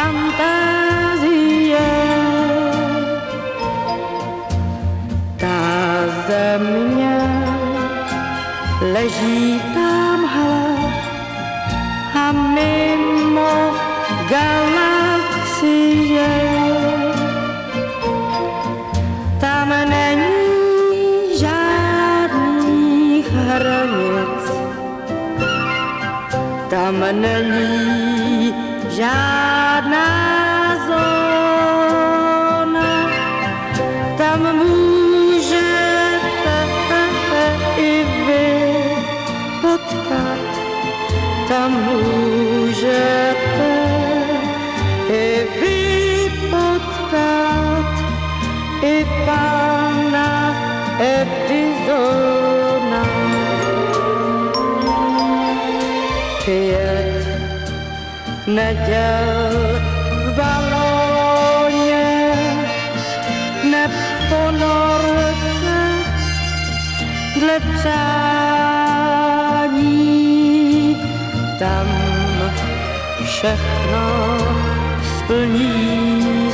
fantazie. Ta země leží tamhle a mimo galaxie. Tam není žádných hranic, tam není žádná zóna, tam můžete i vy potkat, tam můžete i vy potkat i pana Edisona. 5 neděl v balóně, neponorce dle přání, tam všechno splní.